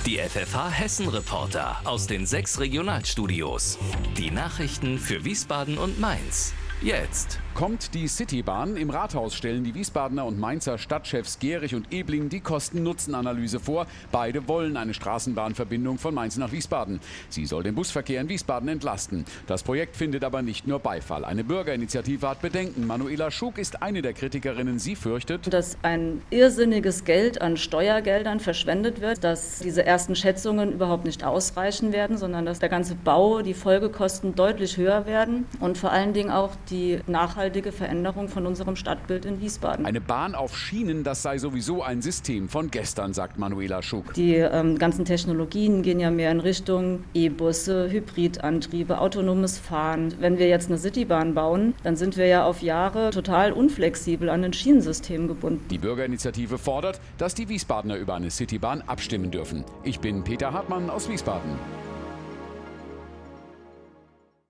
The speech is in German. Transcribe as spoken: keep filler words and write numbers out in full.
Die F F H Hessen-Reporter aus den sechs Regionalstudios. Die Nachrichten für Wiesbaden und Mainz. Jetzt kommt die Citybahn. Im Rathaus stellen die Wiesbadener und Mainzer Stadtchefs Gehrig und Ebling die Kosten-Nutzen-Analyse vor. Beide wollen eine Straßenbahnverbindung von Mainz nach Wiesbaden. Sie soll den Busverkehr in Wiesbaden entlasten. Das Projekt findet aber nicht nur Beifall. Eine Bürgerinitiative hat Bedenken. Manuela Schug ist eine der Kritikerinnen. Sie fürchtet, dass ein irrsinniges Geld an Steuergeldern verschwendet wird, dass diese ersten Schätzungen überhaupt nicht ausreichen werden, sondern dass der ganze Bau, die Folgekosten deutlich höher werden und vor allen Dingen auch die nachhaltige Veränderung von unserem Stadtbild in Wiesbaden. Eine Bahn auf Schienen, das sei sowieso ein System von gestern, sagt Manuela Schug. Die ähm, ganzen Technologien gehen ja mehr in Richtung E-Busse, Hybridantriebe, autonomes Fahren. Wenn wir jetzt eine Citybahn bauen, dann sind wir ja auf Jahre total unflexibel an ein Schienensystem gebunden. Die Bürgerinitiative fordert, dass die Wiesbadener über eine Citybahn abstimmen dürfen. Ich bin Peter Hartmann aus Wiesbaden.